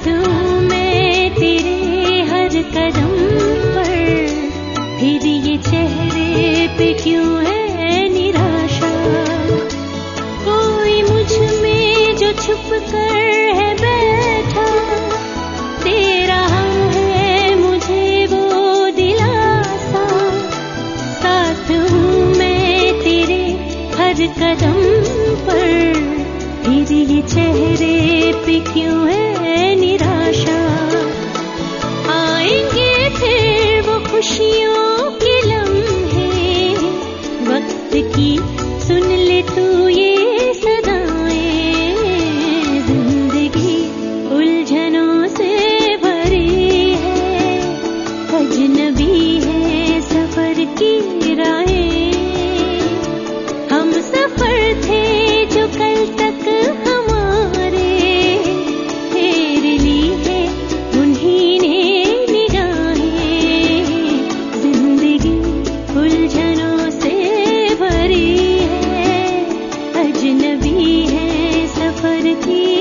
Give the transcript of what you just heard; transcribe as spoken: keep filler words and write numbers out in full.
साथ हूँ मैं तेरे हर कदम पर, फिर ये चेहरे पे क्यों है निराशा। कोई मुझ में जो छुप कर है बैठा, दे रहा है मुझे वो दिलासा। साथ हूँ मैं तेरे हर कदम पर, फिर ये चेहरे पे क्यों है निराशा। आएंगे फिर वो खुशियों के लम्हे, वक्त की सुन ले तू ये सदाएं। जिंदगी उलझनों से भरी है, अजनबी है सफर की राहें। हम सफर थे जो कल तक हमारे, फेर ली है उन्हीं ने निगाहें। जिंदगी उलझनों से भरी है, अजनबी है सफर की